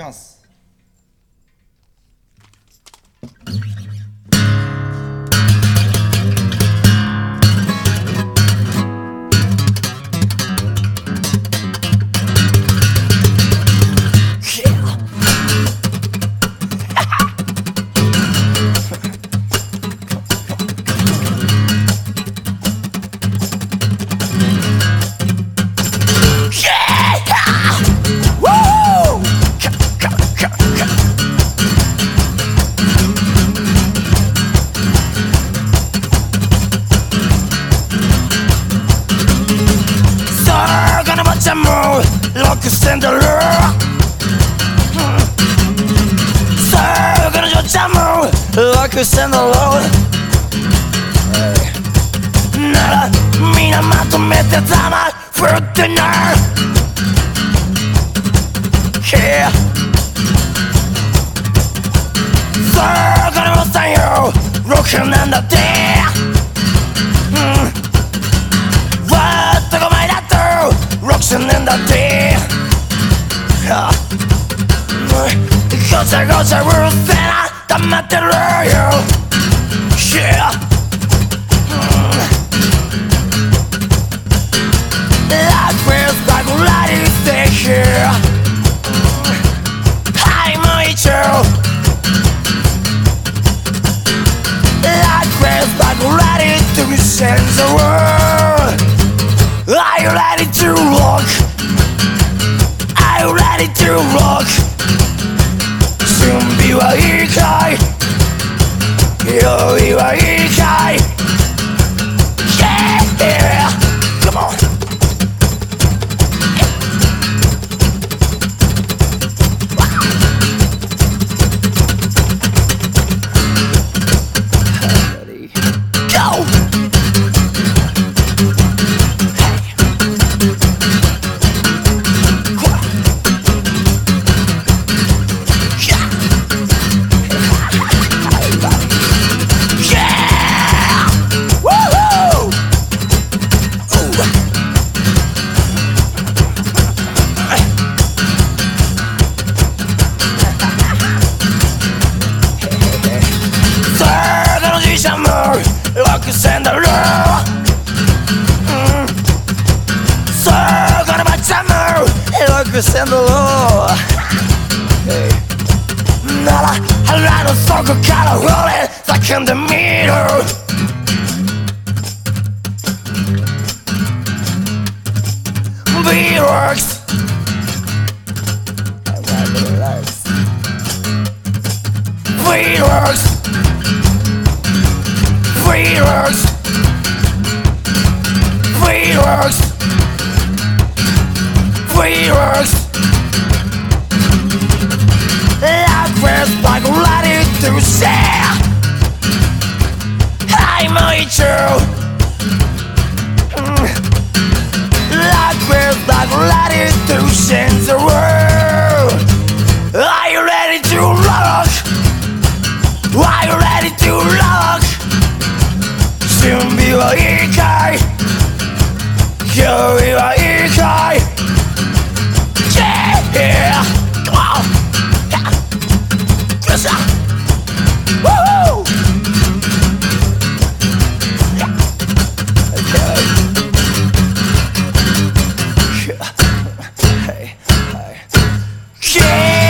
きます。ロックしてんだろさあ彼女ちゃんもロックしてんだろならみんなまとめて玉振ってな Yeah さあ彼女さんよロックなんだってわっとごまいだとロックしてねんだってごちゃごちゃうるせえな黙ってろよ Yeah Life feels like a bloody stay here I might you Life feels like a bloody to change the world Are you ready to rock? Are you ready to rock? 準備はいいかい用意はいいかい Yeah! Come on! Go! Look in the room So gonna buy summer Look in the room 나라 하나로 쏘고 가라 rolling Stuck in the middle V-Works V-Works V-Works V-Works V-Works Life feels like ready to share I might you Life feels like ready to change the world Are you ready to rock? Are you ready to rock? 準備はいいかい用意はいいかい Yeah! Come on! Good shot! Woohoo! Okay. Hey. Yeah!